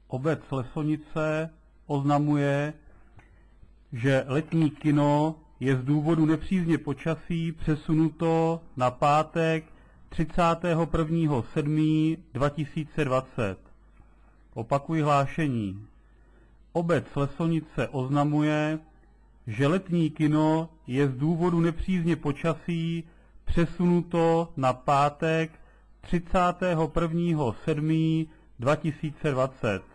Obec Lesonice oznamuje, že letní kino je z důvodu nepřízně počasí přesunuto na pátek 31.7.2020. Opakuji hlášení. Obec Lesonice oznamuje, že letní kino je z důvodu nepřízně počasí přesunuto na pátek 31.7.2020.